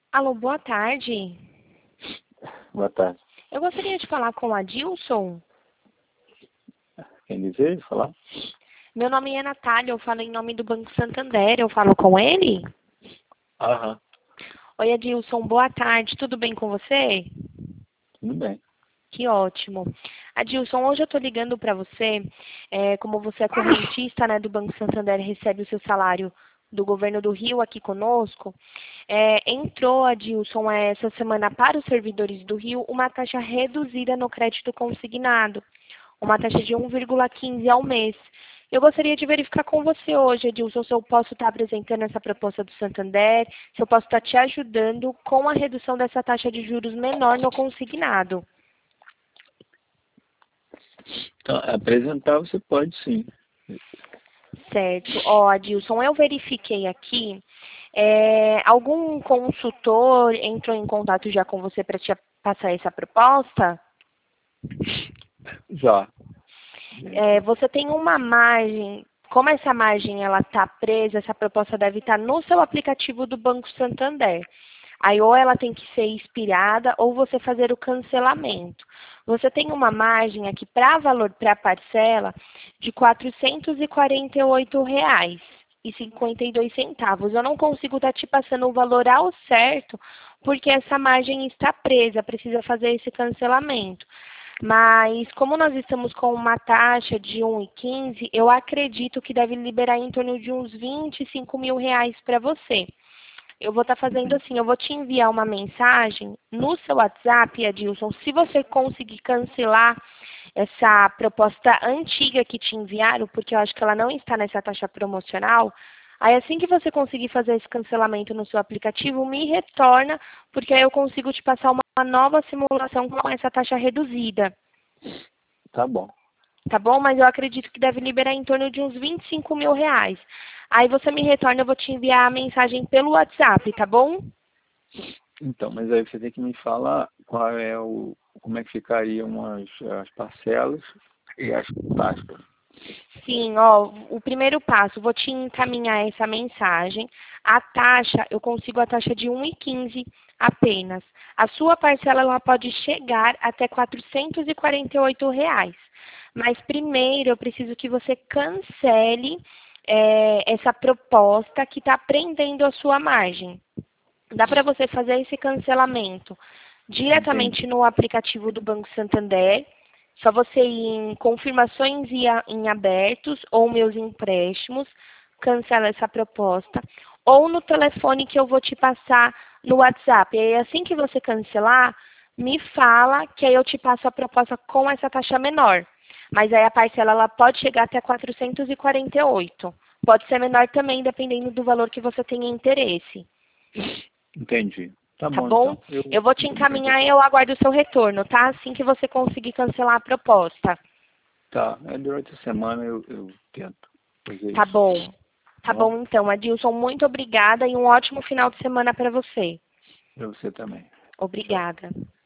Alô, boa tarde. Boa tarde. Eu gostaria de falar com o Adilson. Quem deseja falar? Meu nome é Natália, eu falo em nome do Banco Santander. Eu falo com ele? Aham, Oi, Adilson, boa tarde. Tudo bem com você? tudo bem. Que ótimo. Adilson, hoje eu estou ligando para você, como você é correntista, né, do Banco Santander, recebe o seu salário do governo do Rio aqui conosco. Entrou, Adilson, essa semana para os servidores do Rio uma taxa reduzida no crédito consignado, uma taxa de 1,15 ao mês. Eu gostaria de verificar com você hoje, Adilson, se eu posso estar apresentando essa proposta do Santander, se eu posso estar te ajudando com a redução dessa taxa de juros menor no consignado. Então, apresentar você pode sim. Certo. Ó, Adilson, eu verifiquei aqui. Algum consultor entrou em contato já com você para te passar essa proposta? Já. Você tem uma margem. Como essa margem ela está presa, essa proposta deve estar no seu aplicativo do Banco Santander. Aí ou ela tem que ser expirada ou você fazer o cancelamento. Você tem uma margem aqui para valor para parcela de R$ 448,52. Eu não consigo estar te passando o valor ao certo porque essa margem está presa, precisa fazer esse cancelamento. Mas como nós estamos com uma taxa de 1,15, eu acredito que deve liberar em torno de uns R$ 25.000 para você. Eu vou estar fazendo assim, eu vou te enviar uma mensagem no seu WhatsApp, Adilson. Se você conseguir cancelar essa proposta antiga que te enviaram, porque eu acho que ela não está nessa taxa promocional, aí assim que você conseguir fazer esse cancelamento no seu aplicativo, me retorna, porque aí eu consigo te passar uma nova simulação com essa taxa reduzida. Tá bom. Tá bom? Mas eu acredito que deve liberar em torno de uns R$ 25.000. Aí você me retorna, eu vou te enviar a mensagem pelo WhatsApp, tá bom? Então, mas aí você tem que me falar como é que ficariam as parcelas e as taxas. Sim, ó, o primeiro passo, vou te encaminhar essa mensagem. A taxa, eu consigo a taxa de 1,15 apenas. A sua parcela ela pode chegar até R$ 448. Mas primeiro eu preciso que você cancele essa proposta que está prendendo a sua margem. Dá para você fazer esse cancelamento diretamente Entendi. no aplicativo do Banco Santander. Só você ir em confirmações em abertos ou meus empréstimos, cancela essa proposta. Ou no telefone que eu vou te passar no WhatsApp. E aí, assim que você cancelar, me fala que aí eu te passo a proposta com essa taxa menor. Mas aí a parcela ela pode chegar até 448. Pode ser menor também, dependendo do valor que você tenha interesse. Entendi. Tá Tá bom, bom? então. Eu vou te encaminhar e eu aguardo o seu retorno, tá? Assim que você conseguir cancelar a proposta. Tá. Durante a semana eu tento fazer Tá isso. bom. Tá Tá bom? bom, então, Adilson, muito obrigada e um ótimo final de semana para você. Pra você também. Tchau. Obrigada.